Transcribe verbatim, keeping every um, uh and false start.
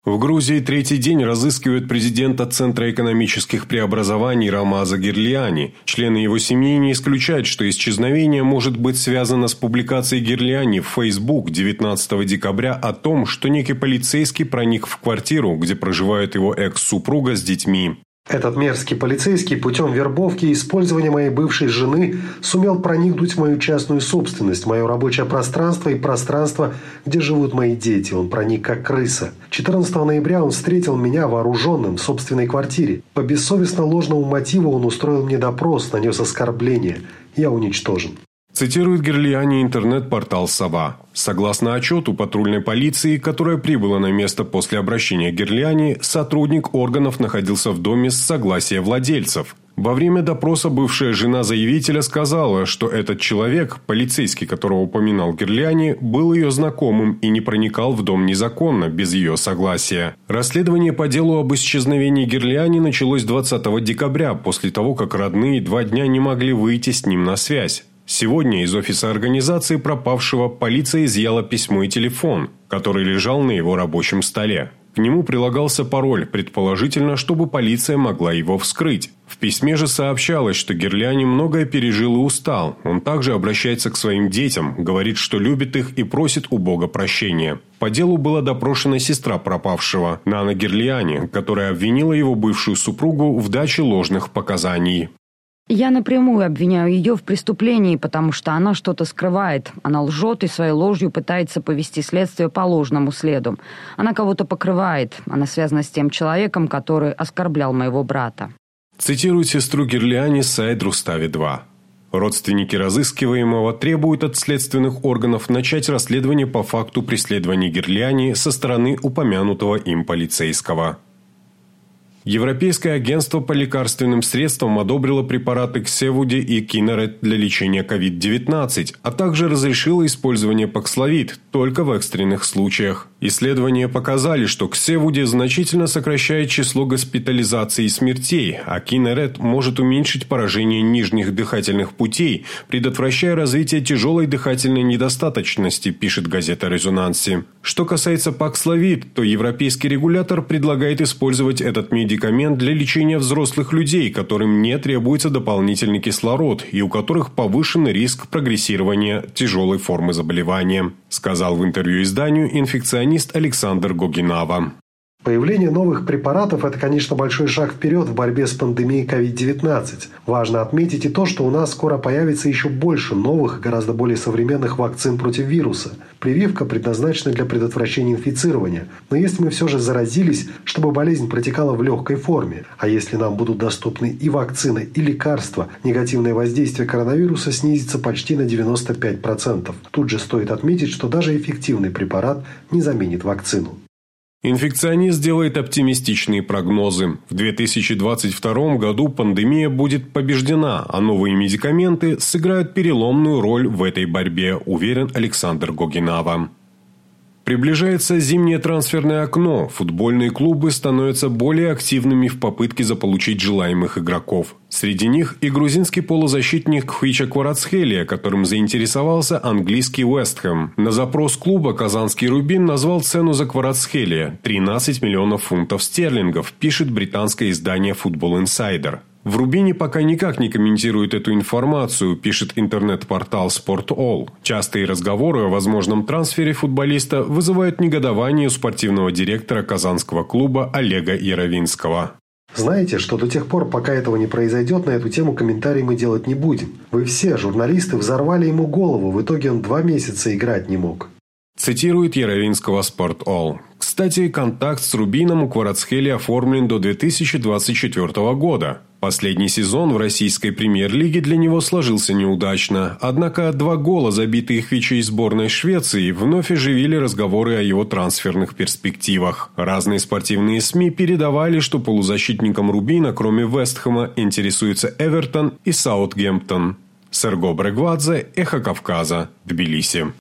В Грузии третий день разыскивают президента Центра экономических преобразований Рамаза Гирлиани. Члены его семьи не исключают, что исчезновение может быть связано с публикацией Гирлиани в Facebook девятнадцатого декабря о том, что некий полицейский проник в квартиру, где проживает его экс-супруга с детьми. Этот мерзкий полицейский путем вербовки и использования моей бывшей жены сумел проникнуть в мою частную собственность, мое рабочее пространство и пространство, где живут мои дети. Он проник как крыса. четырнадцатого ноября он встретил меня вооруженным в собственной квартире. По бессовестно ложному мотиву он устроил мне допрос, нанес оскорбление. Я уничтожен. Цитирует Гирлиани интернет-портал «Сова». Согласно отчету патрульной полиции, которая прибыла на место после обращения Гирлиани, сотрудник органов находился в доме с согласия владельцев. Во время допроса бывшая жена заявителя сказала, что этот человек, полицейский, которого упоминал Гирлиани, был ее знакомым и не проникал в дом незаконно, без ее согласия. Расследование по делу об исчезновении Гирлиани началось двадцатого декабря, после того, как родные два дня не могли выйти с ним на связь. Сегодня из офиса организации пропавшего полиция изъяла письмо и телефон, который лежал на его рабочем столе. К нему прилагался пароль, предположительно, чтобы полиция могла его вскрыть. В письме же сообщалось, что Гирлиани многое пережил и устал. Он также обращается к своим детям, говорит, что любит их и просит у Бога прощения. По делу была допрошена сестра пропавшего, Нана Гирлиани, которая обвинила его бывшую супругу в даче ложных показаний. Я напрямую обвиняю ее в преступлении, потому что она что-то скрывает. Она лжет и своей ложью пытается повести следствие по ложному следу. Она кого-то покрывает. Она связана с тем человеком, который оскорблял моего брата. Цитирует сестру Гирлиани сайт Рустави два. Родственники разыскиваемого требуют от следственных органов начать расследование по факту преследования Гирлиани со стороны упомянутого им полицейского. Европейское агентство по лекарственным средствам одобрило препараты Ксевуди и Кинерет для лечения ковид девятнадцать, а также разрешило использование Паксловид только в экстренных случаях. Исследования показали, что Ксевуди значительно сокращает число госпитализаций и смертей, а Кинерет может уменьшить поражение нижних дыхательных путей, предотвращая развитие тяжелой дыхательной недостаточности, пишет газета «Резонанси». Что касается Паксловид, то европейский регулятор предлагает использовать этот медикамент медикамент для лечения взрослых людей, которым не требуется дополнительный кислород и у которых повышенный риск прогрессирования тяжелой формы заболевания, сказал в интервью изданию инфекционист Александр Гогинава. Появление новых препаратов – это, конечно, большой шаг вперед в борьбе с пандемией ковид девятнадцать. Важно отметить и то, что у нас скоро появится еще больше новых, гораздо более современных вакцин против вируса. Прививка предназначена для предотвращения инфицирования. Но если мы все же заразились, чтобы болезнь протекала в легкой форме, а если нам будут доступны и вакцины, и лекарства, негативное воздействие коронавируса снизится почти на девяносто пять процентов. Тут же стоит отметить, что даже эффективный препарат не заменит вакцину. Инфекционист делает оптимистичные прогнозы. В две тысячи двадцать втором году пандемия будет побеждена, а новые медикаменты сыграют переломную роль в этой борьбе, уверен Александр Гогинава. Приближается зимнее трансферное окно. Футбольные клубы становятся более активными в попытке заполучить желаемых игроков. Среди них и грузинский полузащитник Хвича Кварацхелия, которым заинтересовался английский Вест Хэм. На запрос клуба казанский Рубин назвал цену за Кварацхелия – тринадцать миллионов фунтов стерлингов, пишет британское издание Football Insider. В Рубине пока никак не комментирует эту информацию, пишет интернет-портал Sport.all. Частые разговоры о возможном трансфере футболиста вызывают негодование у спортивного директора казанского клуба Олега Яровинского. Знаете, что до тех пор, пока этого не произойдет, на эту тему комментарий мы делать не будем. Вы все, журналисты, взорвали ему голову, в итоге он два месяца играть не мог. Цитирует Яровинского Sport.all. Кстати, контакт с Рубином у Кварацхели оформлен до две тысячи двадцать четвёртого года. Последний сезон в российской премьер-лиге для него сложился неудачно, однако два гола, забитые Хвичей сборной Швеции, вновь оживили разговоры о его трансферных перспективах. Разные спортивные СМИ передавали, что полузащитником Рубина, кроме Вест Хэма, интересуются Эвертон и Саутгемптон. Серго Брегвадзе, Эхо Кавказа, Тбилиси.